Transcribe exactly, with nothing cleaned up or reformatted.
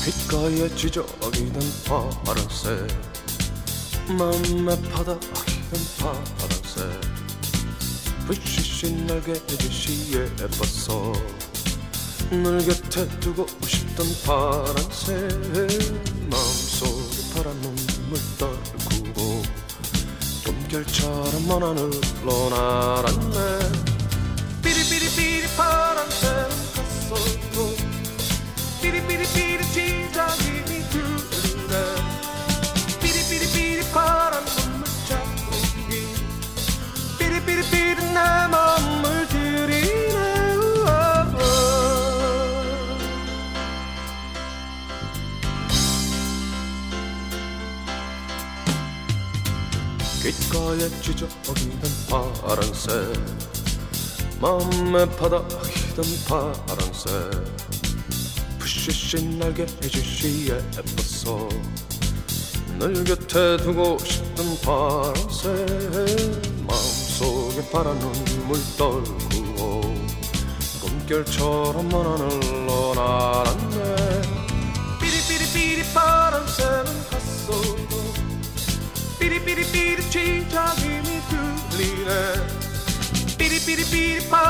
귓가에 지저귀는 파란새 맘에 파닥이는 파란새 불시시 날개짓이 예뻐서 늘 곁에 두고 싶던 파란새 마음속에 파란 눈물 떨구고 꿈결처럼 먼 하늘로 날았네 삐리삐리삐리 파란새는 갔어도 삐리삐리삐리 지저귀니 들리네 삐리삐리삐리 파란 눈물 자국이 삐리삐리삐리 내 맘을 들이네 귓가에 찢어지는 파란새 맘에 파닥이던 파란새 푸시시 날개짓이 예뻐서 늘 곁에 두고 싶던 파란새 마음속에 파란 눈물 떨구고 꿈결처럼 먼 하늘로 날았네 삐리삐리삐리 파란새는 갔어도 삐리삐리삐리 지저귀이 들리네 삐리삐리삐리 파